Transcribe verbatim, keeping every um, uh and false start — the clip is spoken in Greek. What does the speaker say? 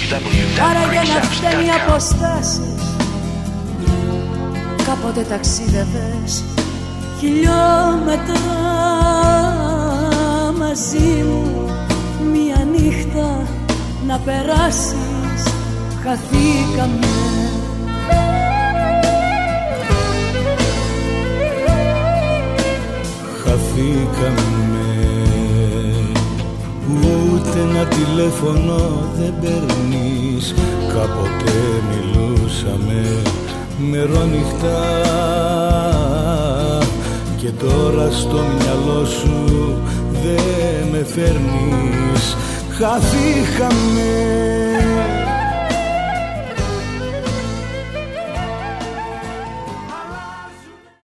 Άρα για να φταίνει οι αποστάσεις, κάποτε ταξίδευες χιλιόμετρα μαζί μου. Μια νύχτα να περάσεις, χαθήκαμε. Χαθήκαμε. Ούτε ένα τηλέφωνο δεν παίρνεις. Κάποτε μιλούσαμε μερόνυχτα και τώρα στο μυαλό σου δεν με φέρνεις. Χαθήκαμε.